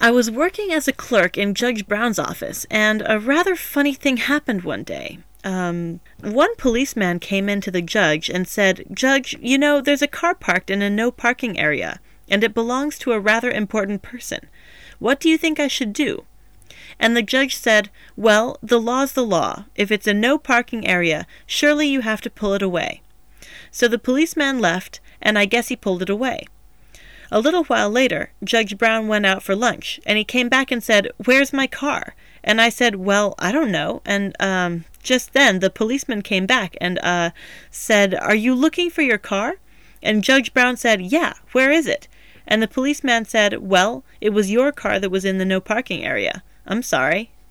I was working as a clerk in Judge Brown's office, and a rather funny thing happened one day. One policeman came in to the judge and said, "Judge, you know, there's a car parked in a no parking area, and it belongs to a rather important person. What do you think I should do?" And the judge said, "Well, the law's the law. If it's a no parking area, surely you have to pull it away." So the policeman left, and I guess he pulled it away. A little while later, Judge Brown went out for lunch, and he came back and said, "Where's my car?" And I said, "Well, I don't know." And just then the policeman came back and said, "Are you looking for your car?" And Judge Brown said, "Yeah, where is it?" And the policeman said, "Well, it was your car that was in the no parking area. I'm sorry."